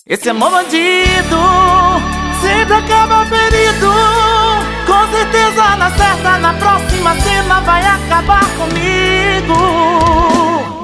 Esse amor bandido sempre acaba ferido. Com certeza na certa, na próxima cena vai acabar comigo.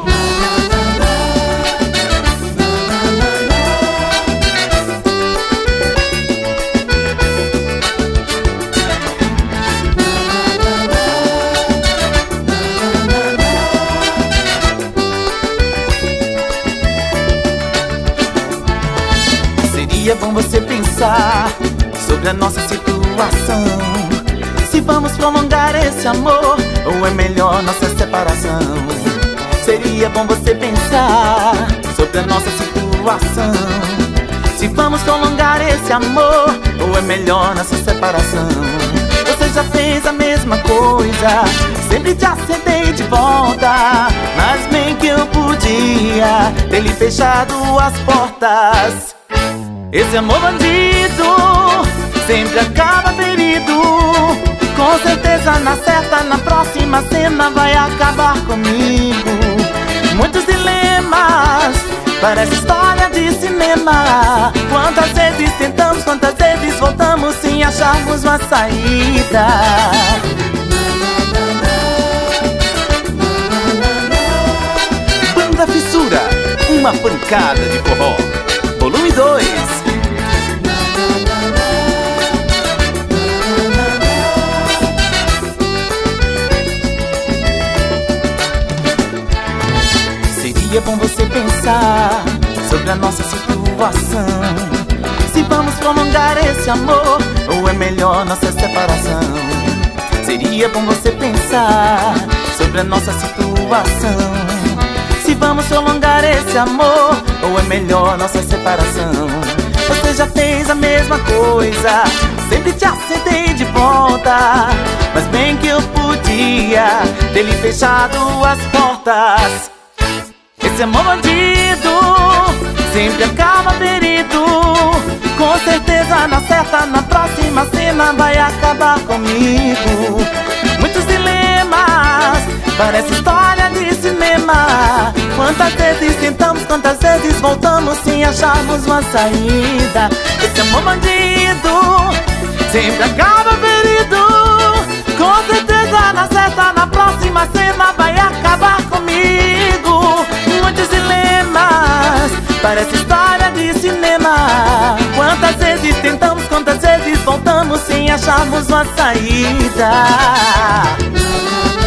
Seria bom você pensar sobre a nossa situação. Se vamos prolongar esse amor ou é melhor nossa separação? Seria bom você pensar sobre a nossa situação. Se vamos prolongar esse amor ou é melhor nossa separação? Você já fez a mesma coisa, sempre te acendei de volta, mas bem que eu podia ter lhe fechado as portas. Esse amor bandido sempre acaba ferido. Com certeza na certa, na próxima cena vai acabar comigo. Muitos dilemas, parece história de cinema. Quantas vezes tentamos, quantas vezes voltamos sem acharmos uma saída. Banda Fissura, uma pancada de forró. Volume 2. Seria bom você pensar sobre a nossa situação. Se vamos prolongar esse amor ou é melhor nossa separação? Seria bom você pensar sobre a nossa situação. Se vamos prolongar esse amor ou é melhor nossa separação? Você já fez a mesma coisa, sempre te acendei de volta, mas bem que eu podia ter lhe fechado as portas. Esse amor bandido sempre acaba ferido. Com certeza na certa, na próxima cena vai acabar comigo. Muitos dilemas, parece história de cinema. Quantas vezes tentamos, quantas vezes voltamos sem acharmos uma saída. Esse amor bandido sempre acaba ferido. Com certeza na certa, na próxima cena vai acabar comigo. Muitos dilemas, parece história de cinema. Quantas vezes tentamos, quantas vezes voltamos sem acharmos uma saída.